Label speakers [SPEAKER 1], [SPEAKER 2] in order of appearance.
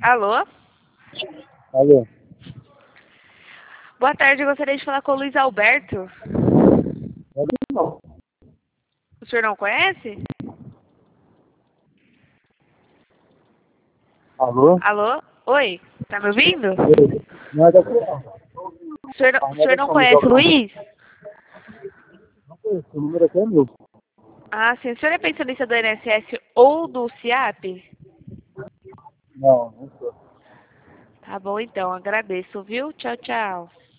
[SPEAKER 1] Alô?
[SPEAKER 2] Alô?
[SPEAKER 1] Boa tarde, eu gostaria de falar com o Luiz Alberto.
[SPEAKER 2] Não.
[SPEAKER 1] O senhor não conhece?
[SPEAKER 2] Alô?
[SPEAKER 1] Alô? Oi, tá me ouvindo?
[SPEAKER 2] Não é daqui não.
[SPEAKER 1] O senhor não conhece o Luiz?
[SPEAKER 2] Não conheço, o número aqui é meu.
[SPEAKER 1] Ah, sim. O senhor é pensionista do INSS ou do CIAP?
[SPEAKER 2] Não, não sou.
[SPEAKER 1] Tá bom, então. Agradeço, viu? Tchau, tchau.